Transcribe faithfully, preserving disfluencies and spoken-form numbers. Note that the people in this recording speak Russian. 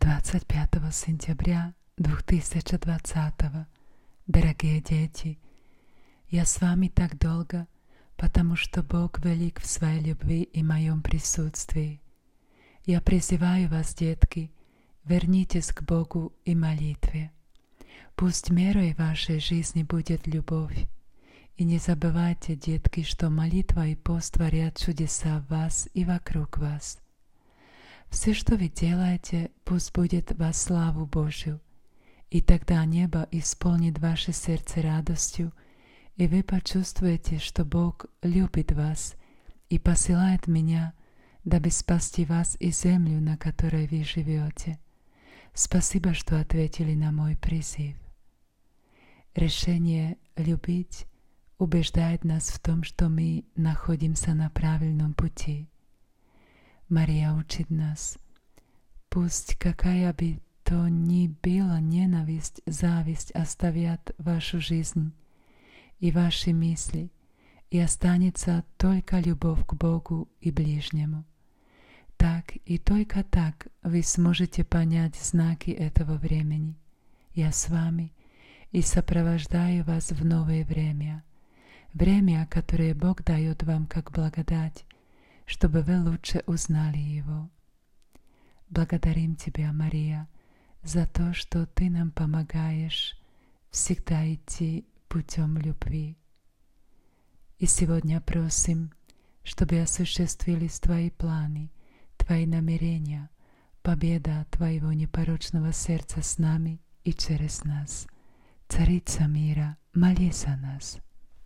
двадцать пятого сентября две тысячи двадцатого. Дорогие дети, я с вами так долго, потому что Бог велик в своей любви и моем присутствии. Я призываю вас, детки, вернитесь к Богу и молитве. Пусть мерой вашей жизни будет любовь. И не забывайте, детки, что молитва и пост творят чудеса в вас и вокруг вас. Все, что вы делаете, пусть будет во славу Божью, и тогда небо исполнит ваше сердце радостью, и вы почувствуете, что Бог любит вас и посылает меня, дабы спасти вас и землю, на которой вы живете. Спасибо, что ответили на мой призыв. Решение любить убеждает нас в том, что мы находимся на правильном пути. Мария учит нас: пусть какая бы то ни была ненависть, зависть оставят вашу жизнь и ваши мысли, и останется только любовь к Богу и ближнему. Так и только так вы сможете понять знаки этого времени. Я с вами и сопровождаю вас в новое время, время, которое Бог дает вам как благодать, чтобы вы лучше узнали Его. Благодарим Тебя, Мария, за то, что Ты нам помогаешь всегда идти путем любви. И сегодня просим, чтобы осуществились Твои планы, Твои намерения, победа Твоего непорочного сердца с нами и через нас. Царица мира, молись за нас.